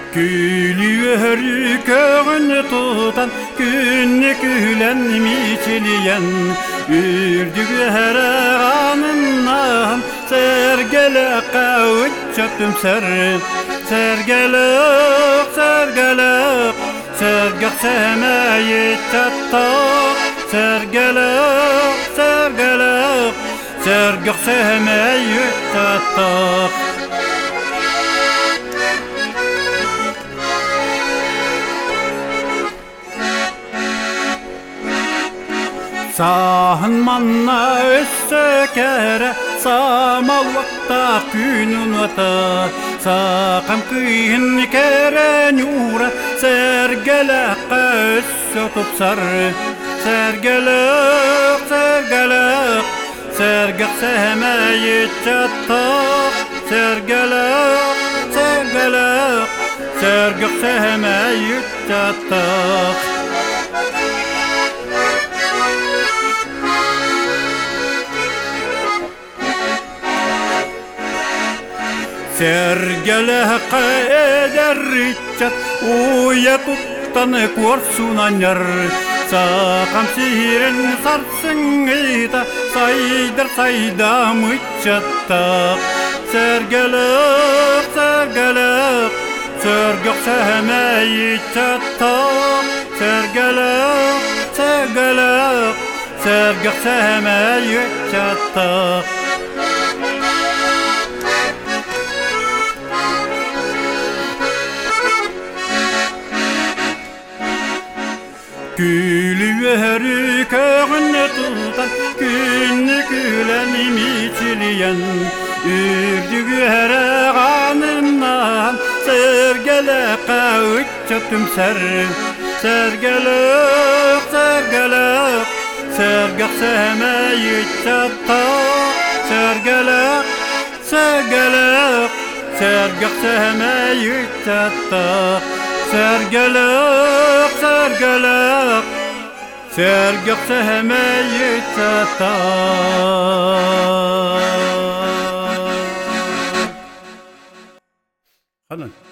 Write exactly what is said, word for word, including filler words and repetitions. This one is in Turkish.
Gülüyor köyünü tutan, günü gülen miçiliyen. Ürdüğü her anından, sergele kavut çöktüm ser. Sergelik, sergelik, sergek semeyi çattak. Sergelik, sergelik, sergek semeyi çattak. Sahın manna össökere, samal vakta günün vata. Sakam kıyın kere nura, sergelek össö tupsar. Sergelek, sergelek, sergek semeyi çattak. Sergelek, sergelek, sergek semeyi çattak. Sergelek eder richat, uya tuttan korsunan yar. Sakam siren sarsın ita, saydır sayda mıçatta. Sergelek, sergelek, sergek semeyi çattak. Sergelek, sergelek, sergek semeyi çattak. Gülüyor köyünü tutan, günü gülen miçiliyen. Ürdüğü her anından, sergelek kavut çöktüm ser. Sergelek, sergelek, sergek semeyi çattak. Sergelek, sergelek, sergek semeyi çattak. Sergelek, sergelek, sergek semeyi çattak.